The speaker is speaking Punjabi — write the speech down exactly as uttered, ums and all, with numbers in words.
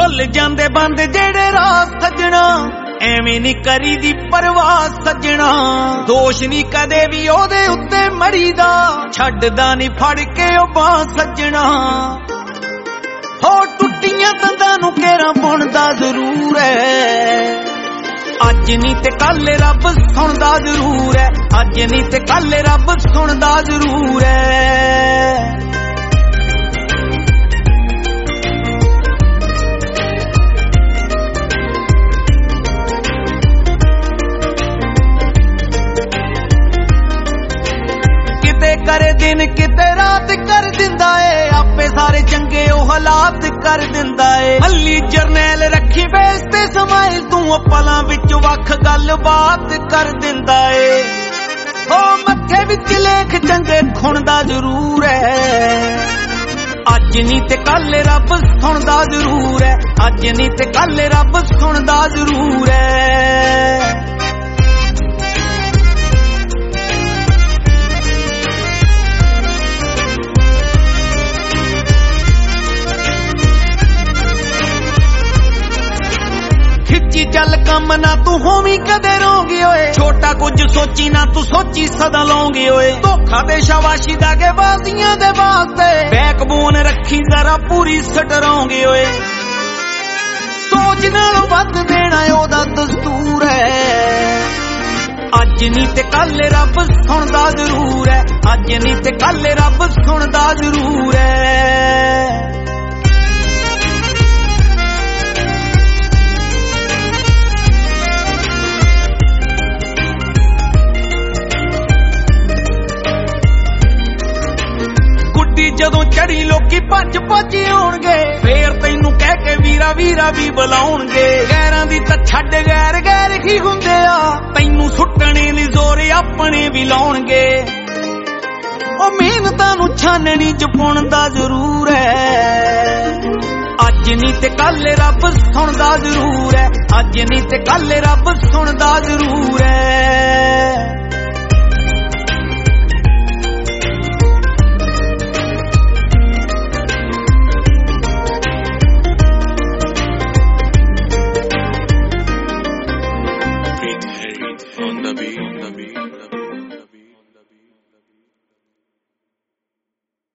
ਭੁੱਲ ਜਾਂਦੇ ਬੰਦ ਜਿਹੜੇ ਰਾਹ ਸੱਜਣਾ, ਐਵੇਂ ਨੀ ਕਰੀ ਦੀ ਪਰਵਾਹ ਸੱਜਣਾ। ਦੋਸ਼ ਨੀ ਕਦੇ ਵੀ ਉਹਦੇ ਉੱਤੇ ਮਰੀਦਾ, ਛੱਡਦਾ ਨੀ ਫੜ ਕੇ ਉਹ ਬਾਂਹ ਸੱਜਣਾ। ਹੋ ਟੁੱਟੀਆਂ ਦੰਦਾਂ ਨੂੰ ਕੇਰਾਂ ਬੁਣਦਾ ਜ਼ਰੂਰ ਐ, ਅੱਜ ਨੀ ਤੇ ਕੱਲ ਰੱਬ ਸੁਣਦਾ ਜ਼ਰੂਰ ਐ। ਅੱਜ ਨੀ ਤੇ ਕੱਲ ਰੱਬ ਸੁਣਦਾ ਜ਼ਰੂਰ ਐ। ਕਿਤੇ ਕਰੇ ਦਿਨ ਕਿਤੇ ਰਾਤ ਕਰ ਦਿੰਦਾ ਏ, ਆਪੇ ਸਾਰੇ ਚੰਗੇ ਉਹ ਹਾਲਾਤ ਕਰ ਦਿੰਦਾ ਏ। ਹੱਲੀ ਜਰਨੈਲ ਰੱਖੀ ਬੇਸ ਤੇ ਸਮਾਇਲ, ਤੂੰ ਪਲਾਂ ਵਿੱਚ ਵੱਖ ਗੱਲ ਬਾਤ ਕਰ ਦਿੰਦਾ ਏ। ਉਹ ਮੱਥੇ ਵਿੱਚ ਲੇਖ ਚੰਗੇ ਖੁਣਦਾ ਜ਼ਰੂਰ ਐ, ਅੱਜ ਨੀ ਤੇ ਕੱਲ ਰੱਬ ਸੁਣਦਾ ਜ਼ਰੂਰ ਐ। ਅੱਜ ਨੀ ਤੇ ਕੱਲ ਰੱਬ ਸੁਣਦਾ ਜ਼ਰੂਰ ਐ। ਖਿੱਚੀ ਚੱਲ ਕੰਮ ਨਾ ਤੂੰ ਹੋਵੀਂ ਕਦੇ ਰੋਂਗੀ ਓਏ, ਛੋਟਾ ਕੁਝ ਸੋਚੀ ਨਾ ਤੂੰ ਸੋਚੀ ਸਦਾ ਲੌਂਗੀ ਓਏ। ਧੋਖਾ ਦੇ ਸ਼ਾਬਾਸ਼ੀ ਦਾ ਕੇ ਬਾਜ਼ੀਆਂ ਦੇ ਵਾਸਤੇ, ਬੈਕਬੋਨ ਰੱਖੀ ਜ਼ਰਾ ਪੂਰੀ ਸਟਰੋਂਗੀ ਓਏ। ਸੋਚ ਨਾਲੋਂ ਵੱਧ ਦੇਣਾ ਉਹਦਾ ਦਸਤੂਰ ਹੈ, ਅੱਜ ਨੀ ਤੇ ਕੱਲ ਰੱਬ ਸੁਣਦਾ ਜ਼ਰੂਰ ਹੈ। ਅੱਜ ਨੀ ਤੇ ਕੱਲ ਰੱਬ ਸੁਣਦਾ ਜ਼ਰੂਰ ਹੈ। ਜਦੋਂ ਚੜੀ ਲੋਕੀ ਭੱਜ ਭੱਜ ਆਉਣਗੇ, ਫੇਰ ਤੈਨੂੰ ਕਹਿ ਕੇ ਵੀਰਾ ਵੀਰਾ ਵੀ ਬੁਲਾਉਣਗੇ। ਗੈਰਾਂ ਦੀ ਤਾਂ ਛੱਡ ਗੈਰ ਗੈਰ ਹੀ ਹੁੰਦੇ ਆ, ਤੈਨੂੰ ਸੁੱਟਣੇ ਦੀ ਜ਼ੋਰ ਆਪਣੇ ਵੀ ਲਾਉਣਗੇ। ਉਹ ਮਿਹਨਤਾਂ ਨੂੰ ਛਾਨਣੀ ਚ ਪੁਣਦਾ ਜ਼ਰੂਰ ਹੈ, ਅੱਜ ਨੀ ਤੇ ਕੱਲ ਰੱਬ ਸੁਣਦਾ ਜ਼ਰੂਰ ਹੈ। ਅੱਜ ਨੀ ਤੇ ਕੱਲ ਰੱਬ ਸੁਣਦਾ ਜ਼ਰੂਰ ਹੈ।